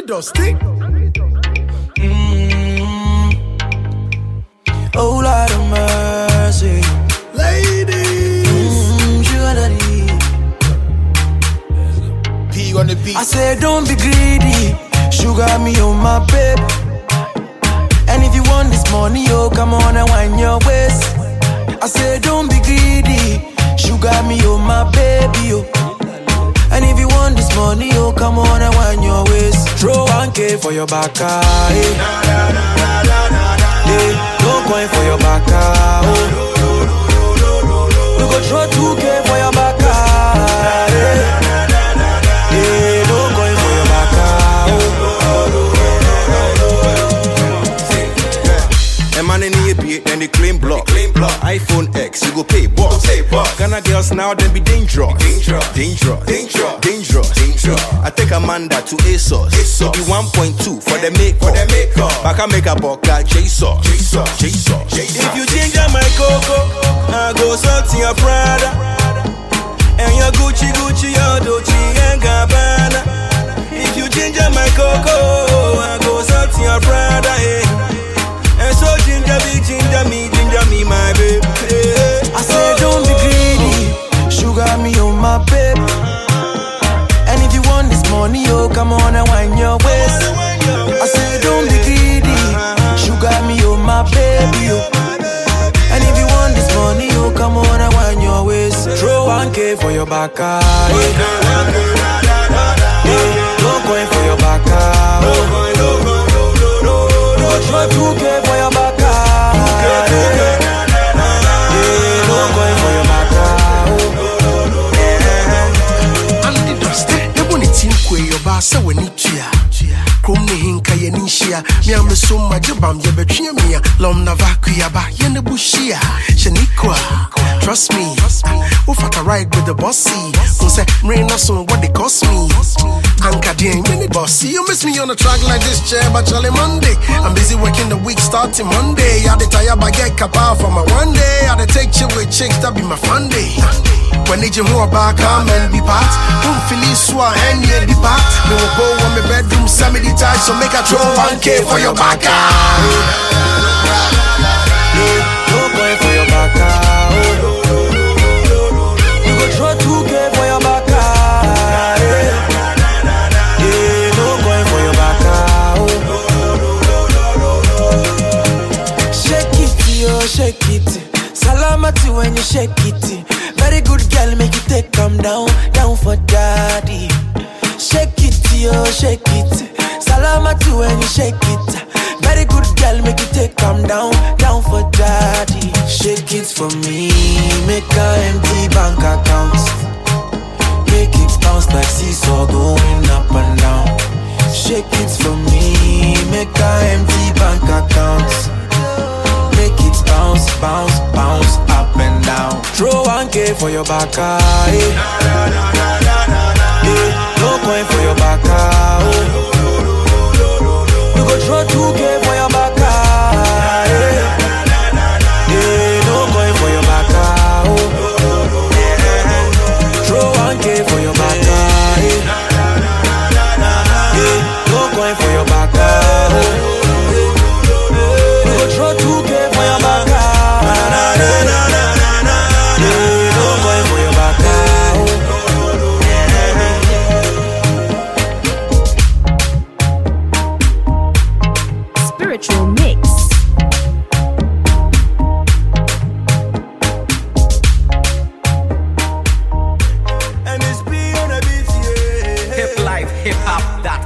Dusty. Oh Lord of mercy, ladies. Sugar daddy. P on the beat. I said don't be greedy, sugar me on my babe. And if you want this money, oh come on and wind your waist. I said don't be greedy, sugar me on my baby, oh. And if you want this money, oh come on and wind your waist. Throw 1K for your back, eh. No coin for your back, oh. We go throw 2K for your back, eh. No coin for your back, A man in the APA, then they claim block. iPhone X, you go pay boss. Ghana girls now, then be dangerous. I take Amanda to ASOS. It be 1.2 for the makeup. Back I make a boca J-Sauce. If you ginger my cocoa, I go something your Prada. And your Gucci, your Dolce and Gabbana. If you ginger my cocoa, I go something your Prada, eh. And so ginger me, my baby. I said don't be greedy, sugar me on my babe. And if you want this money, oh come on and wind your waist. I said don't be greedy, sugar me on my baby, oh. And if you want this money, oh come on and wind your waist. Throw 1K for your back, eh. No coin for your back, oh. Throw 2K for your back, no coin for your back, Andy Dusty. The one it's in Quay, your boss, so when it's here. Chrome Hinka Yanisha, Miam so much bam, you betray me. Lom Navakuaba, Yenabushia, Shaniqua. Trust me, if I can ride with the bossy, who say, rain us on what they cost me. Anka Ding, mini bossy, you miss me on a track like this chair, but Charlie Monday. I'm busy working the week starting Monday. I the tire baguette kappa for my one day. I the take chill with chicks, that be my fun day. When they jam more back, come and be part. Won't feel swa and ye depart. Me will go on my bedroom, semi detached, so make a throw 1K for your back. no coin for your back, you go throw 2K for your back, no coin for your back, shake it, yo, shake it. Salamati when you shake it. Very good girl, make you take calm down for daddy. Shake it, yo, shake it. Salamati when you shake it. Very good girl, make you take calm down for daddy. Shake it for me, make a empty bank account. Make it bounce like seesaw going up and down. Shake it for me, make a empty bank account. Make it bounce up and down. Throw 1K for your back, eh. No coin for your back, you go throw 2K for your back, no coin for your back, throw 1K for your back, no coin for your back, you go throw 2K for your back, no coin for your back. Spiritual mix. And it's be on a beat, yeah. Hip life, hip hop,